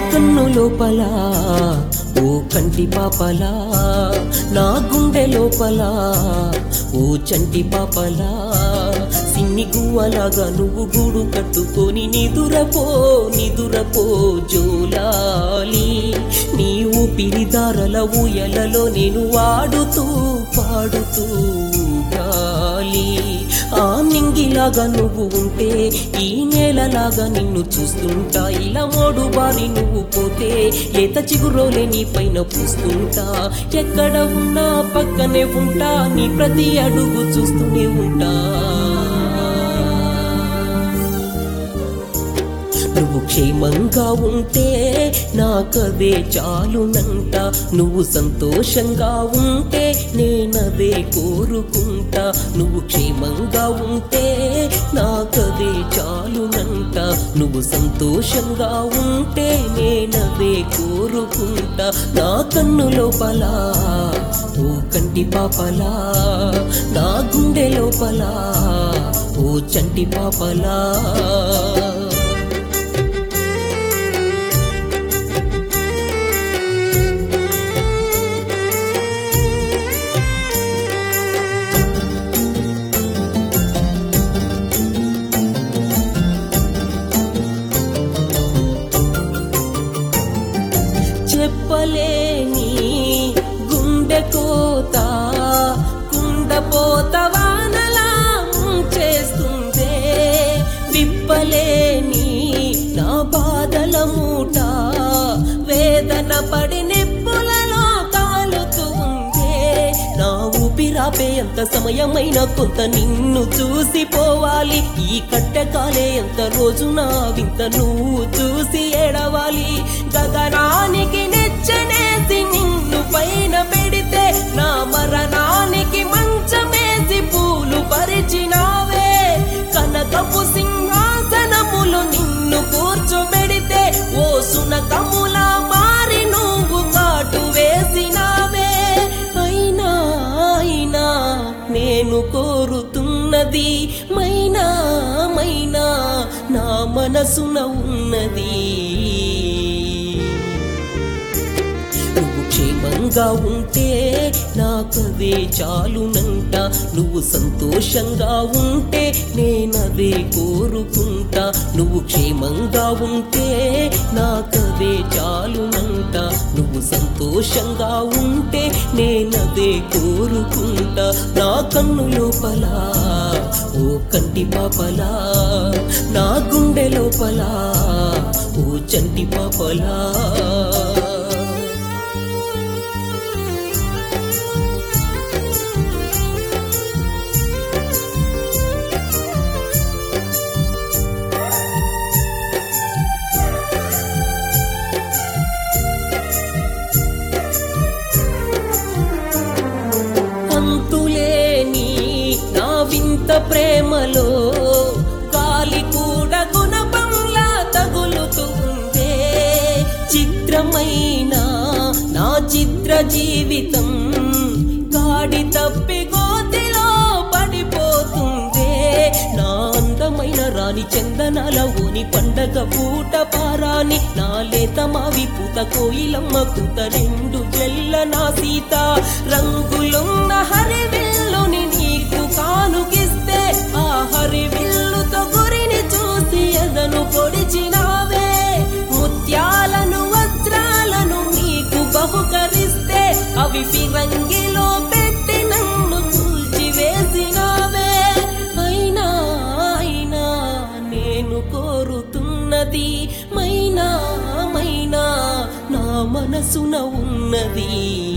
కన్ను లోపల ఓ కంటి పాపలా, నా గుండె లోపల ఓ చంటి పాపలా, సిన్ని గువ్వలాగా నువ్వు గూడు కట్టుకొని నిదురపో నిదురపో జోలాలి. నీ ఊపిరిదారల ఊయలలో నేను వాడుతూ పాడుతూ గాలి. ఆ నింగిలాగా నువ్వు ఉంటే ఈ నేలలాగా నిన్ను చూస్తుంటా. ఇలా మోడు బారి నువ్వు పోతే ఏత చిగురోలే నీ పైన పూస్తుంటా. ఎక్కడ ఉన్నా పక్కనే ఉంటా, నీ ప్రతి అడుగు చూస్తూనే ఉంటా. నువ్వు క్షేమంగా ఉంటే నాకదే చాలునంట. నువ్వు సంతోషంగా ఉంటే నేనదే కోరుకుంటా. నువ్వు క్షేమంగా ఉంటే నాకదే చాలునంట. నువ్వు సంతోషంగా ఉంటే నేనదే కోరుకుంటా. నా కన్ను లోపల ఓ కంటి పాపలా, నా గుండె లోపల ఓ చంటి పాపలా. చెప్పలేని గుండె కోత కుండపోత వానలా చేస్తుందే. విప్పలేని నా బాధల మూట వేదన పడి నిప్పులలో కాలుతుందే. నా ఊపిరాపే ఎంత సమయమైన కొంత నిన్ను చూసిపోవాలి. ఈ కట్టెకాలే ఎంత రోజు నా వింత నువ్వు చూసి ఏడవాలి. గగనానికి నెచ్చనేసి నిన్ను పైన పెడితే నా మరణానికి మంచమేసి పూలు పరిచినావే. కనకపు సింహాసనములు నిన్ను కూర్చోబెడితే ఓ సునకములా మారి నువ్వు కాటు వేసినావే. అయినా అయినా నేను కోరుతున్నది మైనా మైనా నా మనసున ఉన్నది. నువ్వు క్షేమంగా ఉంటే నాకదే చాలునంట. నువ్వు సంతోషంగా ఉంటే నేనదే కోరుకుంటా. నువ్వు క్షేమంగా ఉంటే నాకదే చాలునంట. నువ్వు సంతోషంగా ఉంటే నేనదే కోరుకుంటా. నా కన్ను లోపల ఓ కంటి పాపలా, నా గుండె లోపల ఓ చంటి పాపలా. అంతులేని నా వింత ప్రేమలో గాలి కూడా గుణపంలా తగులుతుందే. చిత్రమైన నా చిత్ర జీవితం గాడి తప్పి గోతిలో పడిపోతుందే. నా అందమైన రాణి చందనాల ఊని పండగ పూట పారాని, నా లేత మావి పూత కోయిలమ్మ కూత రెండు జల్ల నా సీత. రంగులున్న హరివిల్లుని నీకు కానుకిస్తే ఆ హరివిల్లుతో గురిని చూసి ఎదను పొడిచినావే. ముత్యాలను వజ్రాలను నీకు బహుకరిస్తే అవి ఫిరంగిలో పెట్టి నన్ను కూల్చివేసినావే. అయినా అయినా నేను కోరుతున్నది మైనా మైనా నా మనసున ఉన్నది.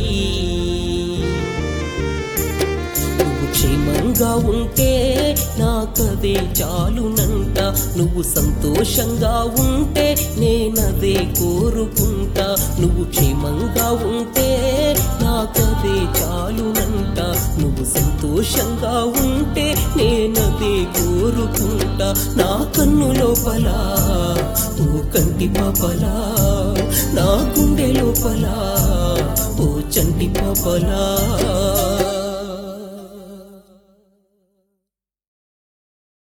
నువ్వు క్షేమంగా ఉంటే నాకదే చాలునంట. నువ్వు సంతోషంగా ఉంటే నేనదే కోరుకుంటా. నువ్వు క్షేమంగా ఉంటే నాకదే చాలునంట. నువ్వు సంతోషంగా ఉంటే నేనదే కోరుకుంటా. నా కన్ను లోపల ఓ కంటి పాపలా, నా గుండె లోపల ఓ చంటి పాపలా.